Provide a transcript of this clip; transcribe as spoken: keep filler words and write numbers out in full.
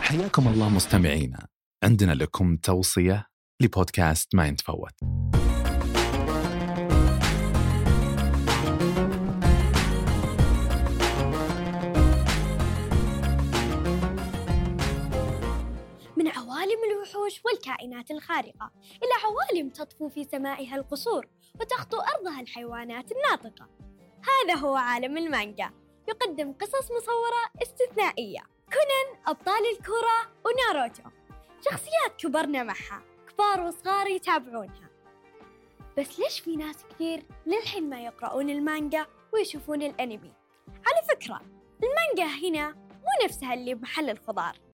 حياكم الله مستمعينا، عندنا لكم توصية لبودكاست ما ينتفوت. من عوالم الوحوش والكائنات الخارقة إلى عوالم تطفو في سمائها القصور وتخطو أرضها الحيوانات الناطقة، هذا هو عالم المانجا. يقدم قصص مصورة استثنائية، كونان أبطال الكورة وناروتو، شخصيات كبرنا معها، كبار وصغار يتابعونها. بس ليش في ناس كثير للحين ما يقرؤون المانجا ويشوفون الأنمي؟ على فكرة المانجا هنا مو نفسها اللي بمحل الخضار،